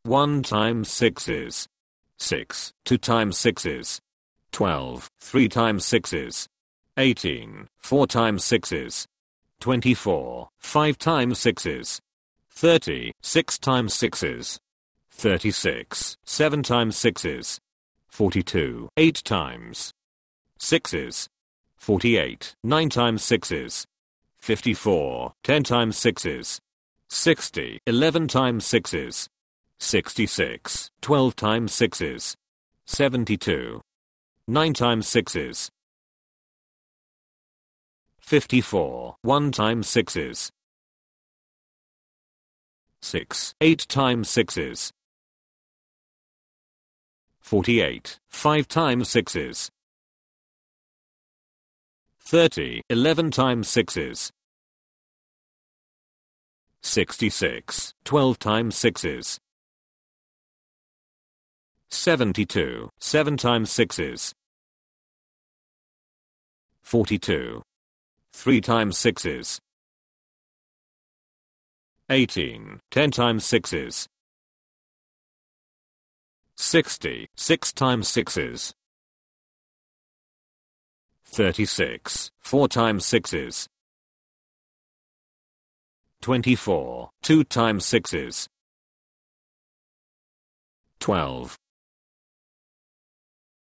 1 times 6 is 6. 2 times 6 is 12. 3 times 6 is 18. 4 times 6 is 24. 5 times 6 is 30. 6 times 6 is 36. 7 times 6 is 42. 8 times 6 is 48. 9 times 6 is 54. 10 times 6 is 60. 11 times 6 is 66. 12 times 6 is 72. 9 times 6 is 54. 1 times 6 is 6. 8 times 6 is 48. 5 times 6 is 30. 11 times 6 is 66. 12 times 6 is 72. 7 times 6 is 42. 3 times 6 is 18. 10 times 6 is 60. 6 times 6 is 36. 4 times 6 is 24. 2 times 6 is 12.